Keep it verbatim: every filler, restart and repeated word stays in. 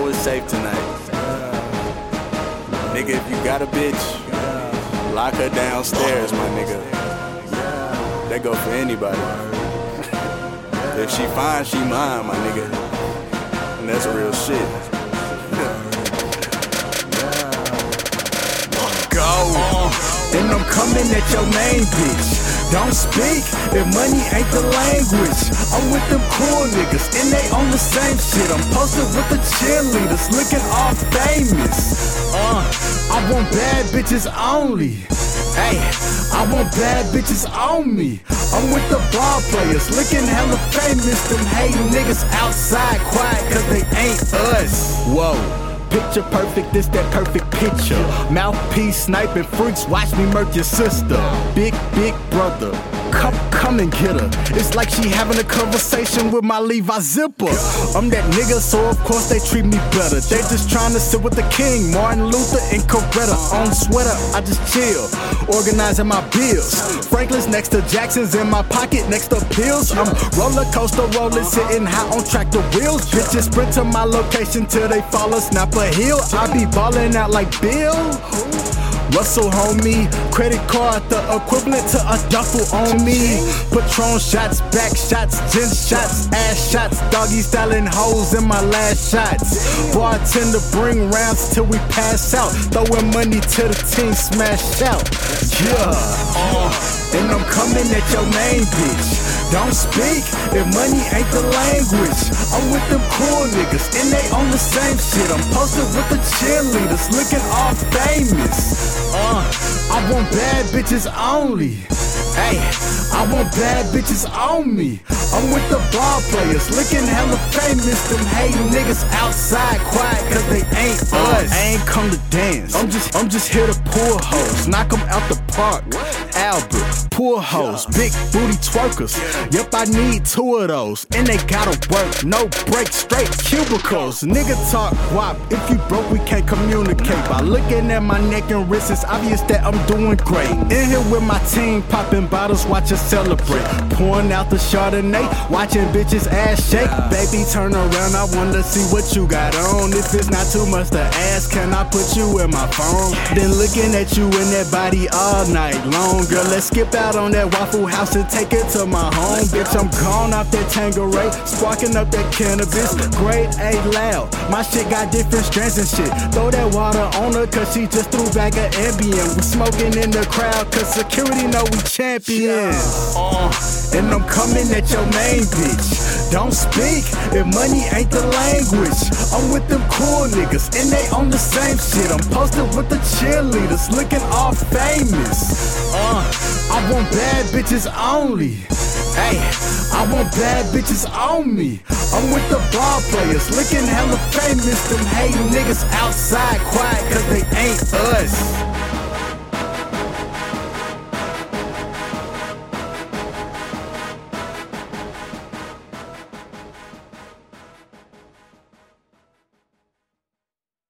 know it's safe tonight. Nigga, if you got a bitch, lock her downstairs, my nigga. That go for anybody. If she fine, she mine, my nigga. And that's real shit. Go. And I'm coming at your main bitch. Don't speak if money ain't the language. I'm with them cool niggas and they on the same shit. I'm posted with the cheerleaders looking all famous. Uh, I want bad bitches only. Hey, I want bad bitches on me. I'm with the ball players looking hella famous. Them hating niggas outside quiet cause they ain't us. Whoa. Picture perfect, this that perfect picture. Mouthpiece sniping freaks, watch me murk your sister. Big, big brother, come, come and get her. It's like she having a conversation with my Levi zipper. I'm that nigga, so of course they treat me better. They just trying to sit with the king, Martin Luther and Coretta. On sweater, I just chill, organizing my bills. Franklin's next to Jackson's in my pocket next to pills. I'm roller coaster rolling, sitting high on tractor wheels. Bitches sprint to my location till they fall a snap a hill. I be ballin' out like Bill Russell, homie. Credit card, the equivalent to a duffel on me. Patron shots, back shots, gin shots, ass shots. Doggy styling hoes in my last shots. Bartender bring rounds till we pass out. Throwing money till the team smash out. Yeah, uh, and I'm coming at your main bitch. Don't speak if money ain't the language. I'm with them cool niggas and they on the same shit. I'm posted with the cheerleaders looking all famous. Uh, I want bad bitches only. Hey, I want bad bitches on me. I'm with the ball players looking hella famous. Them hating niggas outside quiet cause they ain't us. I ain't come to dance, I'm just, I'm just here to pull hoes. Knock them out the park. Albert, poor hoes, big booty twerkers. Yep, I need two of those. And they gotta work, no break, straight cubicles. Nigga talk guap, if you broke we can't communicate. By looking at my neck and wrist, it's obvious that I'm doing great. In here with my team, popping bottles, watch us celebrate. Pouring out the Chardonnay, watching bitches ass shake. Baby, turn around, I wanna see what you got on. If it's not too much to ask, can I put you in my phone? Then looking at you in that body all night long. Girl, let's skip out on that Waffle House and take it to my home. Bitch, I'm gone off that Tanqueray, sparking up that cannabis. Grade A loud, my shit got different strands and shit. Throw that water on her cause she just threw back an Ambien. We smoking in the crowd cause security know we champions. Uh, and I'm coming at your main bitch. Don't speak if money ain't the language. I'm with them cool niggas and they on the same shit. I'm posted with the cheerleaders looking all famous. Uh, I want bad bitches only. Hey, I want bad bitches on me. I'm with the ball players looking hella famous. Them hating niggas outside quiet cause they ain't us.